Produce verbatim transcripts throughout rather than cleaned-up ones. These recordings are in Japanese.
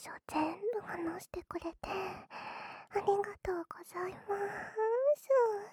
所全部話してくれてありがとうございます。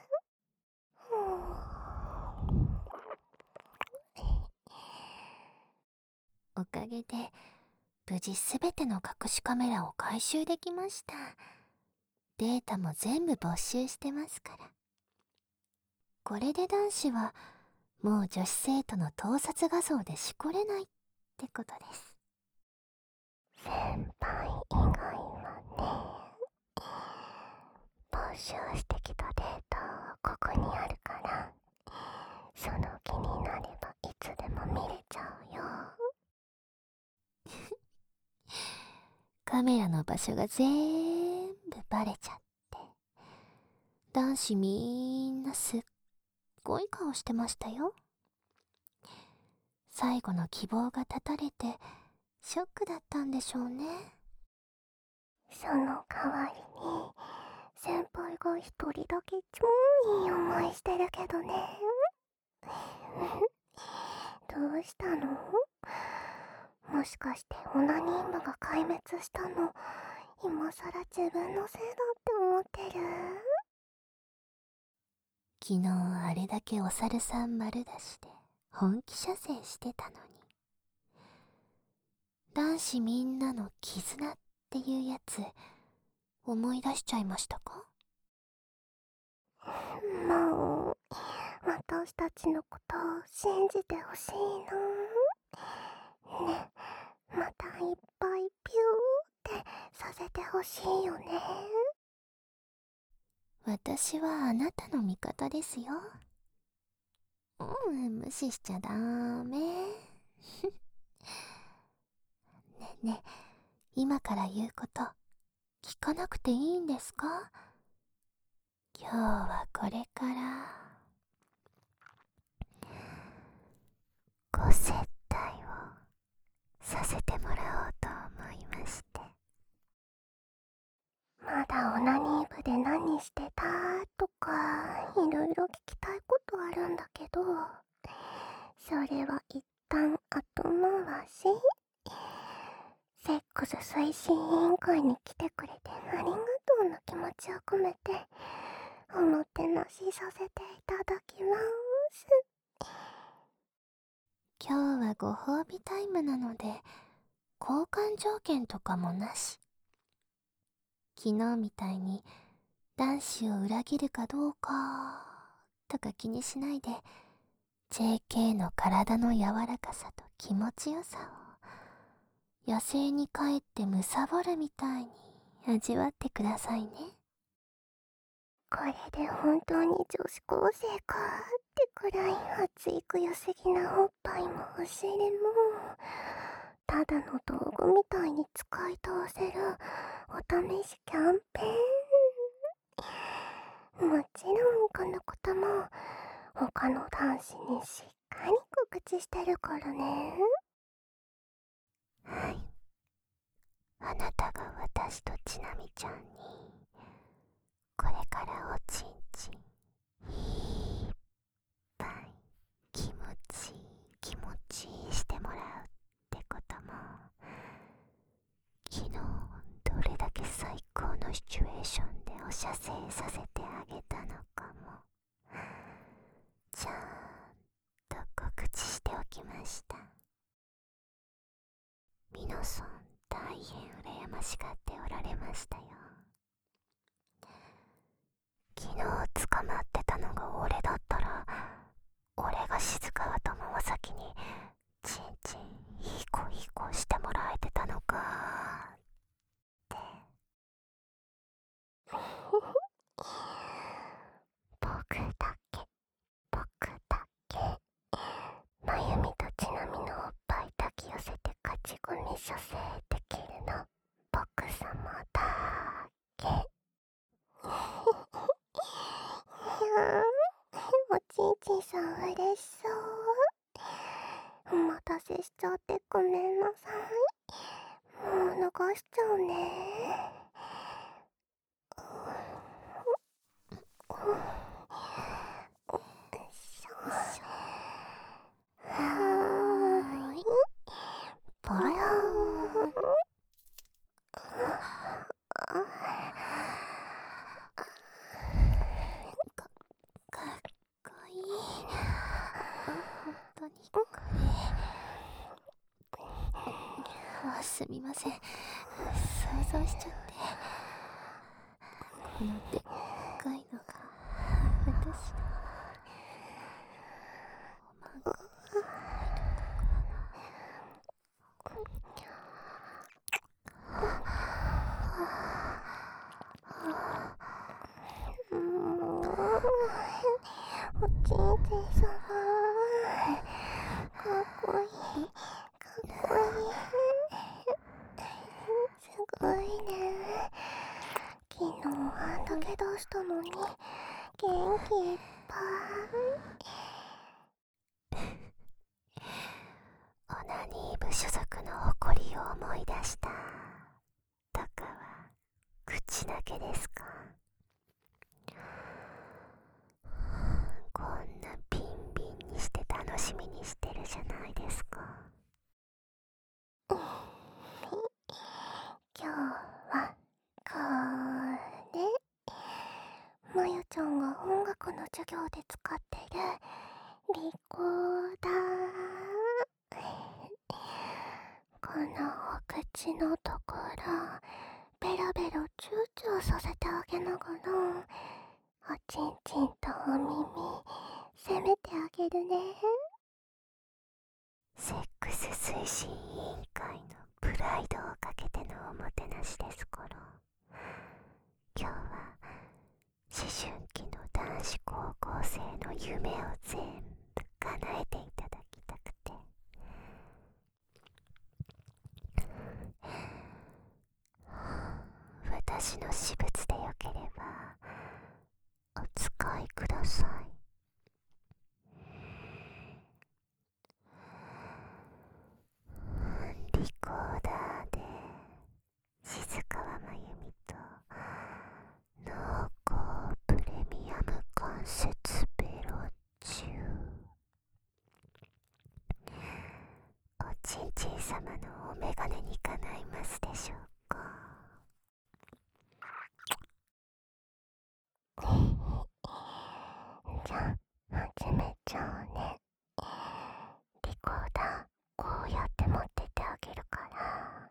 おかげで無事すべての隠しカメラを回収できました。データも全部没収してますから。これで男子はもう女子生徒の盗撮画像でしこれないってことです。 先輩以外はね、没収してきたデータはここにあるから、その気になればいつでも見れちゃうよ。 カメラの場所が全部バレちゃって、男子みんなすっごい顔してましたよ。最後の希望が絶たれてショックだったんでしょうね。 その代わりに先輩が一人だけ超いい思いしてるけどね。どうしたの？もしかしてオナニー部が壊滅したの今さら自分のせいだって思ってる？ 昨日あれだけお猿さん丸出しで本気射精してたのに、男子みんなの絆っていうやつ思い出しちゃいましたか？ もう私たちのことを信じてほしいな。ね、またいっぱいピューってさせてほしいよね。 私はあなたの味方ですよ。うん、無視しちゃダメ。ねえねえ、今から言うこと聞かなくていいんですか？今日はこれからご接待をさせてもらおうと思いまして。 まだオナニー部で何してたとかいろいろ聞きたいことあるんだけど、それは一旦後回し。セックス推進委員会に来てくれてありがとうの気持ちを込めておもてなしさせていただきます。 今日はご褒美タイムなので交換条件とかもなし。昨日みたいに男子を裏切るかどうかとか気にしないで、 ジェーケー の体の柔らかさと気持ちよさを野生に帰って貪るみたいに味わってくださいね。 これで本当に女子高生かってくらい熱い強すぎなおっぱいもお尻もただの道具みたいに使い通せるお試しキャンペーン。もちろんこのことも他の男子にしっかり告知してるからね。 はい、あなたが私とちなみちゃんにこれからおちんちんいっぱい気持ちいい気持ちいいしてもらうってことも、昨日どれだけ最高のシチュエーションでお射精させてあげたのかもちゃんと告知しておきました。皆さん大変羨ましがっておられましたよ。昨日捕まってたのが俺だったら、俺が静川と桃崎にちんちんいい子いい子してもらえてたのかって。 僕だけ僕だけまゆみとちなみのおっぱい抱き寄せて勝ち組射精できるの僕様だけ。いやー、おちんちんさん嬉しそう。お待たせしちゃってごめんなさい。もう逃しちゃうね。はーい。ぽよーん。 これ。あ、すみません。想像しちゃって。このでっかいのが私のおまんこおちんちんさま、かっこいい、かっこいい、すごいね。昨日あんだけ出したのに元気いっぱオナニー部所属の誇りを思い出したとかは口だけですか？こんなビンビンにして楽しみにしてるじゃないですか。 い。今日はこれ、まゆちゃんが音楽の授業で使ってるリコーダー。このお口のところベロベロチューチューさせてあげながら、おちんちんとお耳攻めてあげるね。 セックス推進委員会のプライドをかけてのおもてなしですから、今日は思春期の男子高校生の夢を全部叶えていただきたくて。私の私物でよければお使いください。リコーダーで静川真由美と濃厚プレミアム関節ベロチュー、おちんちん様のお眼鏡にかないますでしょうか？ じゃあ始めちゃうね。リコーダーこうやって持っててあげるから、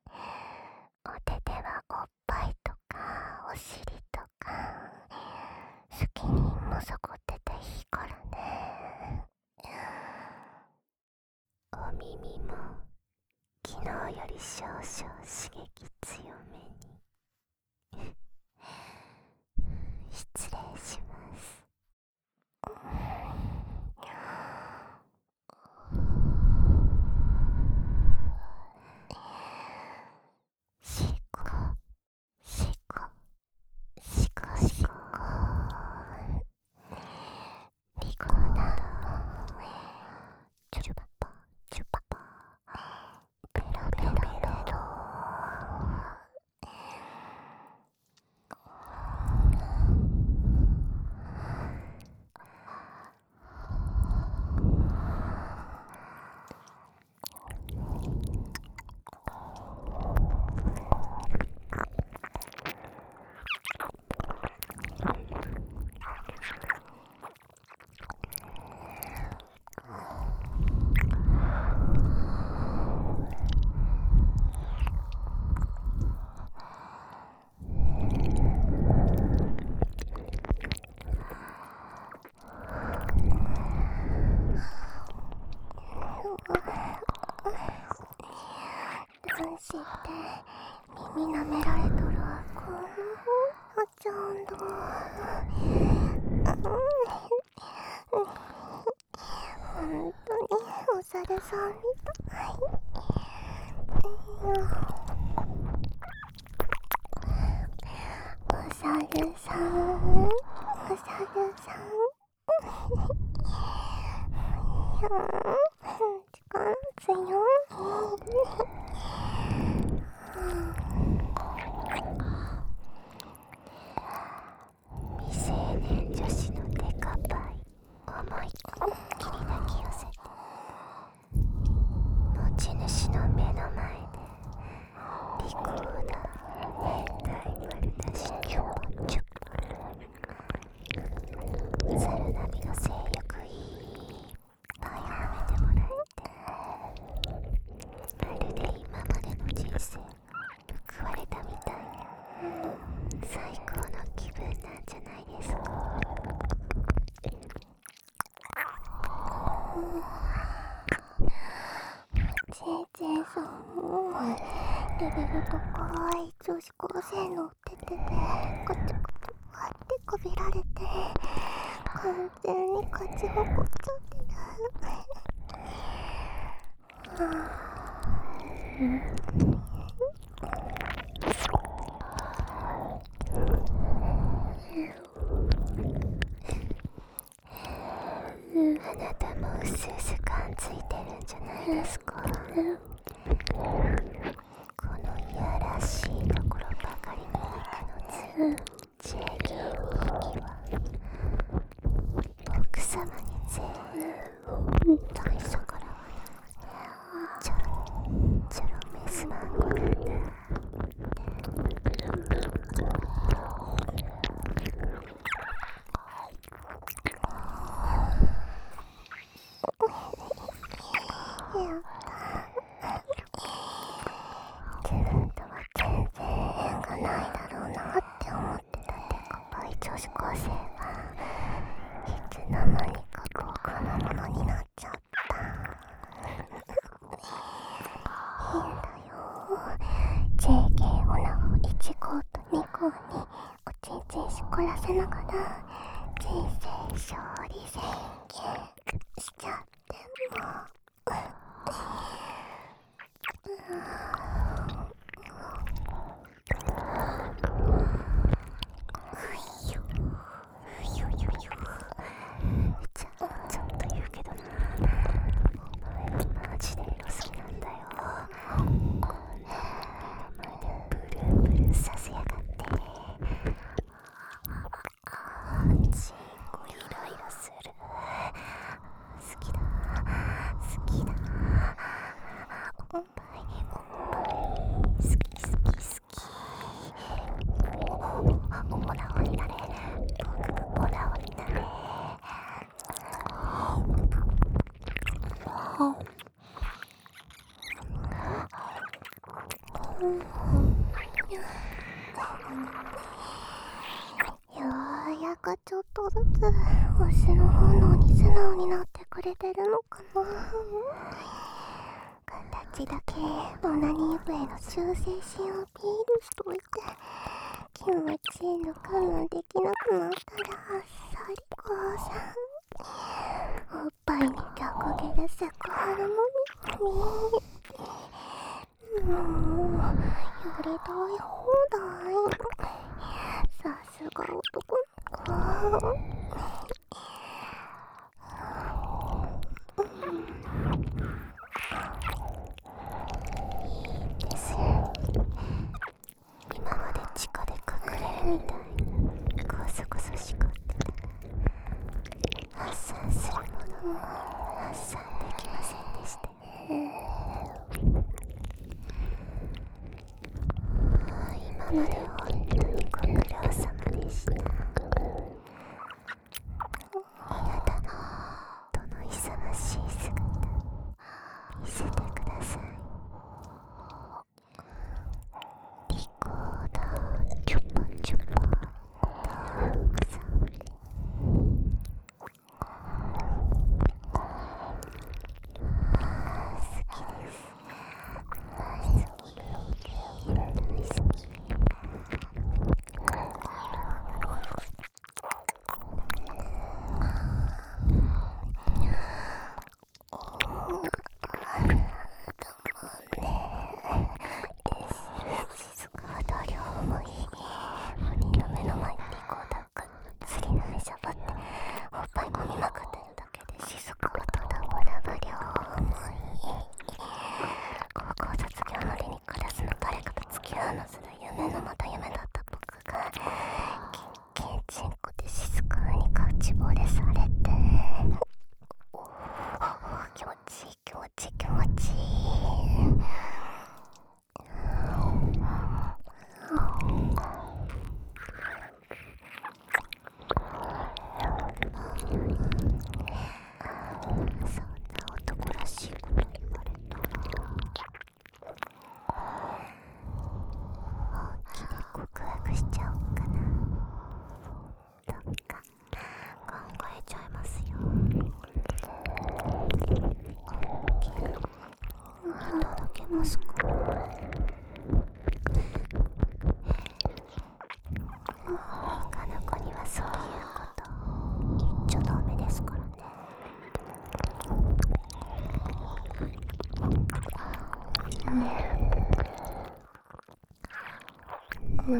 お手ではおっぱいとかお尻とか好きにもそこってていいからね。 お耳も昨日より少々刺激強めに失礼します。シコシコシコシコ、 リコーダーもチュッパチュッパベロベロベロ。男子って耳舐められとるこのあちゃんだ。本当にお猿さんみたい。お猿さん、お猿さん。いやー、力強い。 未成年女子のデカパイ思いっきり抱き寄せて、持ち主の目の前でリコーダー変態丸出しチュパチュパ、猿並みの性欲いっぱい褒めてもらえジェイジェイさんもレベル高い女子高生のってててこちょこちょってこびられて完全に勝ち誇っちゃってる。 あなたもうすうす感ついてるんじゃないですか。このいやらしいところばかりに行くのずジェイギー人気は僕様に全部大佐からはちょろちょろメスマンゴなんだ。 自分とは全然縁がないだろうなって思ってたデカパイ女子高生はいつの間にか僕のものになっちゃった。変だよ。ジェイケー オナをいち号とに号におちんちんしこらせながら人生勝利宣言しちゃってもちょちょっと言うけどな、お前マジでエロ好きなんだよ。目の前でブルーブルーさせやがって。ちんこイライラする。好きだ好きだ。おっぱいおっぱい好き好き好き。おもらおになれ、僕もおらおになれ。 ようやくちょっとずつ推しの本能に素直になってくれてるのかな。形だけオナニー部への忠誠心をアピールしといて気持ちいいの我慢できなくなったらあっさり降参。おっぱいに逆ギレセクハラもみみもうやりたい放題。さすが男の子。 ですよ。今まで地下で隠れるみたいにこそこそしこってた。発散するものも発散できませんでした。今まで本当にご苦労様でした。あなたのどの勇ましい姿見せてください。リコーダーチュパチュパたくさん。好きです。大好き大好き。静かは度量もいい。鬼の目の前にリコーダーが釣りの目しゃばっておっぱい込みまくってるだけで静かはただほら度量もいい。高校卒業のりにクラスの誰かと付き合うのする夢のまた夢だった僕がキンキンチンコで静かにカウチボレされておー気持ちいい気持ちいい気持ちいい。そんな男らしいこと言われたら本気で告白しちゃおうかな。どっか考えちゃいますよ。 ますか？他の子にはそういうこと言っちゃダメですからね。うん、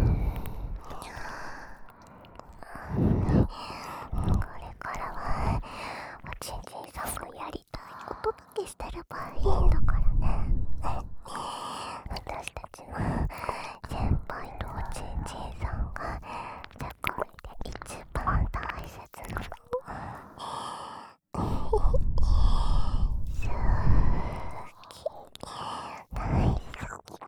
これからはおちんちんさんがやりたいことだけしてればいいんだからね。私たちの先輩とおちんちんさんが世界で一番大切なの。好き、大好き。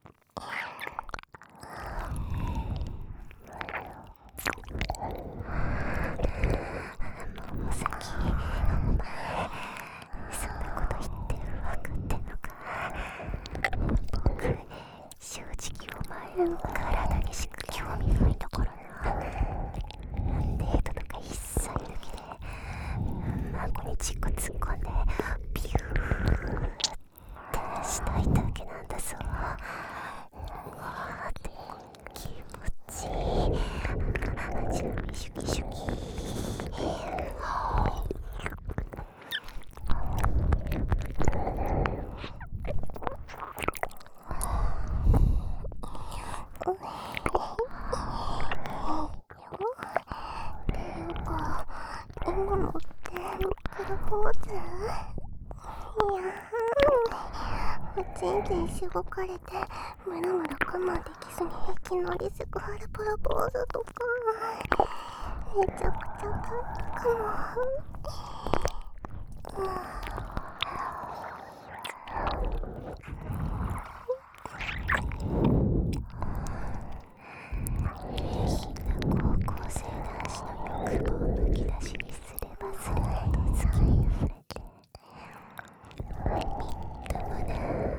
もうさっきお前そんなこと言ってるわかってんのか？僕正直お前の体にしか興味ないんだからな。デートとか一切抜きで孫にチコ突っ込んでビューってしたいだけなんだぞ。わーって気持ちいい。シュキシュキシュキ。今のってプロポーズ？いやー、おちんちんしごかれてムラムラ我慢できずにいきなりセクハラプロポーズとかめちゃくちゃ大変かも。高校生男子の欲望をむき出しにすればするほど好きに触れて、みっともなリ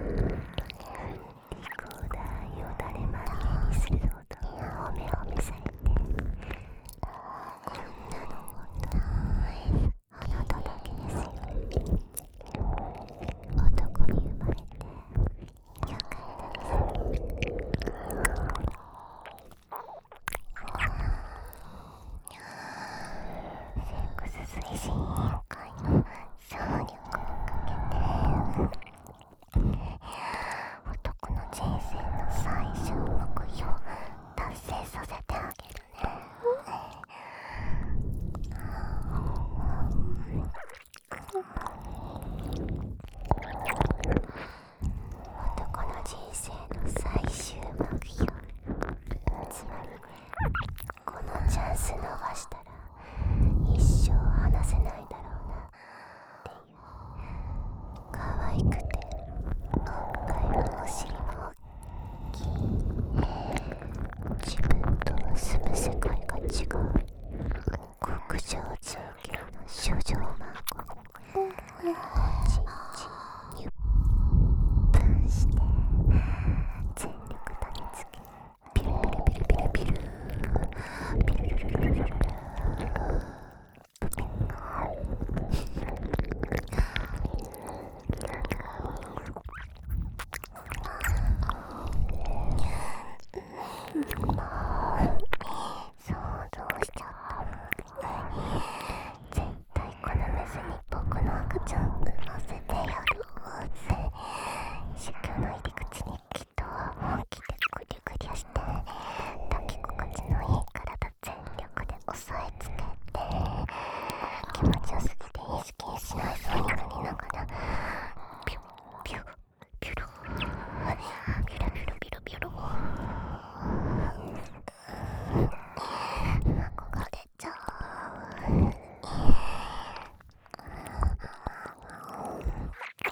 コーダーよだれまみれにするほど褒め褒めされて、こんなの本当あなただけですよ。男に生まれてよかったです。セックス推進委員会の総力をかけて男の人生の最終目標を達成させてあげるね。男の人生の最終目標、つまりこのチャンス逃したら一生離せないだろうなっていう、可愛くて今回のお尻も大きい、自分とは住む世界が違う極上上級の少女マンコ、おちんちんにゅっぷんして全力投げつけ、ピルピルピルピルピルピルルルルルルルル想像しちゃった。絶対このメスに僕の赤ちゃん産ませてやるぜ。子宮の入り口にきっと本気でグリグリして抱き心地のいい体全力で押さえつけて、気持ちよすぎて意識にしないそうになりながらピュッピュッピュルピュルピュルピュルピュル憧れちゃう。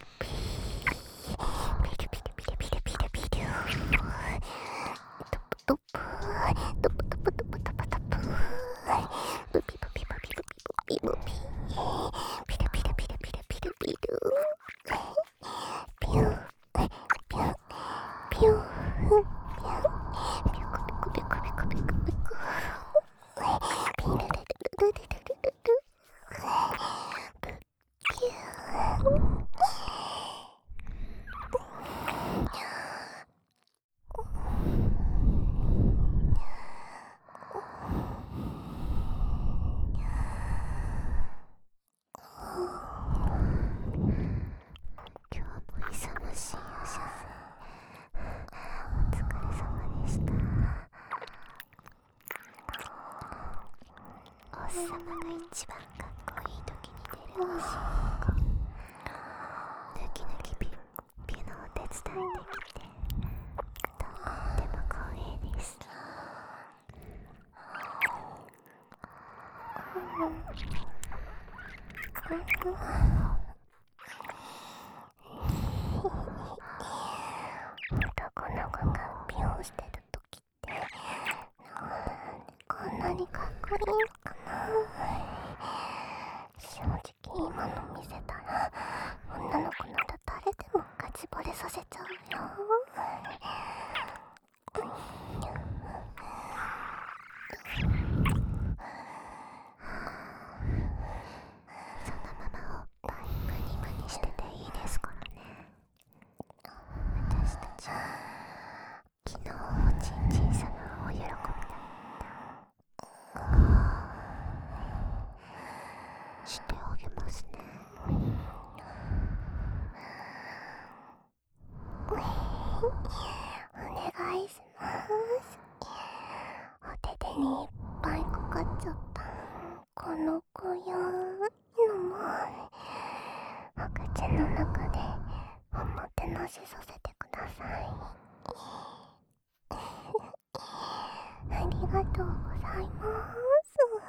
ピルピルピルピルピルピルトップトップトップトップトップトップトップブピブピブピブピブピブピピルピルピルピルピルピルピューピューピューピューピュクピクピクピクピクピクピルルルルルルルルピュー今日も勇ましいおしゃせお疲れ様でした。おっさまが一番かっこいい時に出るおしっこ抜き抜きピュピュのお手伝いできてとっても光栄です。男の子がピュンしてる時ってこんなにかっこいいのかな。正直今の見せたら女の子なら誰でもガチ惚れさせちゃうよ。そのままおっぱいムニムニしてていいですからね。私たちは昨日おちんちん様を喜びだったしてあげますね。お願いします。お手手にいっぱいかかっちゃったこの子よのもお口の中でおもてなしさせてください。ありがとうございます。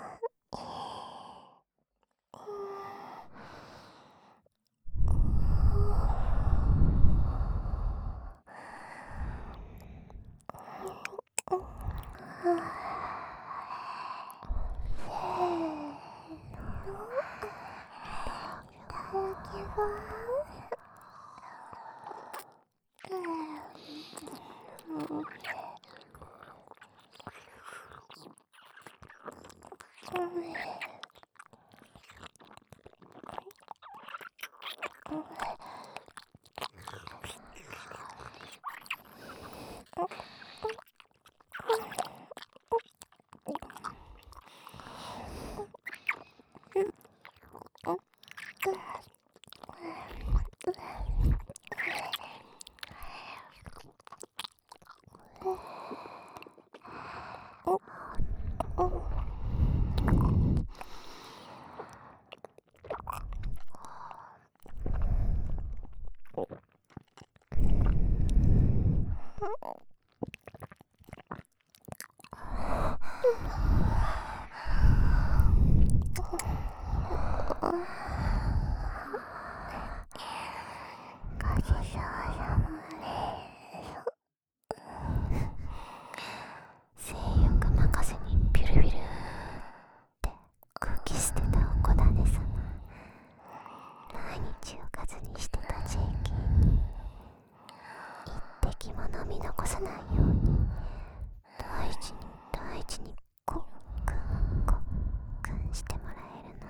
性欲任せにビュルビュルって空気捨てたおこだね様。毎日おかずにしてた ジェーケー に一滴も飲み残さないように大事に大事にコックンコックンしてもらえるの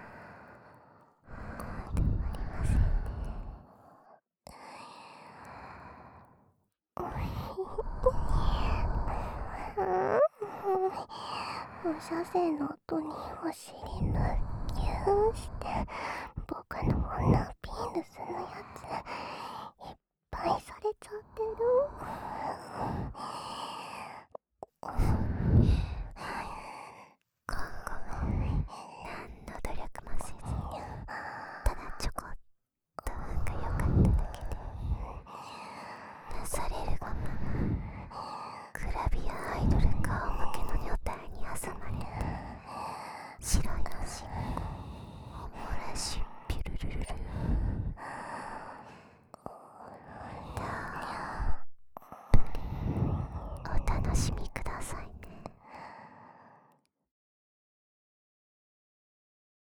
でもありませんね。おしゃせの音にお尻むっきゅーして僕の女ピーヌスのやついっぱいされちゃってる。ごめん何の努力もせずただちょこっと運が良かっただけでなされるがままグラビアアイドルかしみ